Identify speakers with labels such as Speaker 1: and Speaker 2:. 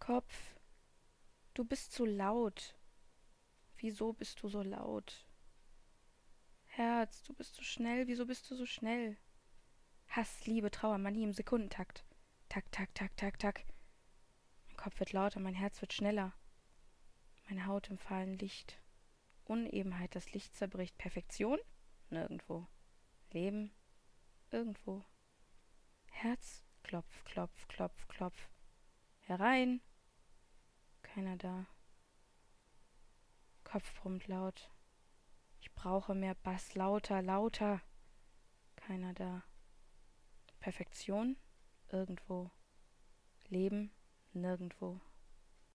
Speaker 1: Kopf, du bist zu laut. Wieso bist du so laut? Herz, du bist so schnell, wieso bist du so schnell? Hass, Liebe, Trauer, Manie im Sekundentakt. Tak, tak, tak, tak, tak. Mein Kopf wird lauter, mein Herz wird schneller. Meine Haut im fahlen Licht. Unebenheit, das Licht zerbricht. Perfektion? Nirgendwo. Leben? Irgendwo. Herz? Klopf, klopf, klopf, klopf. Herein? Keiner da. Kopf brummt laut. Ich brauche mehr Bass. Lauter, lauter. Keiner da. Perfektion? Irgendwo. Leben? Nirgendwo.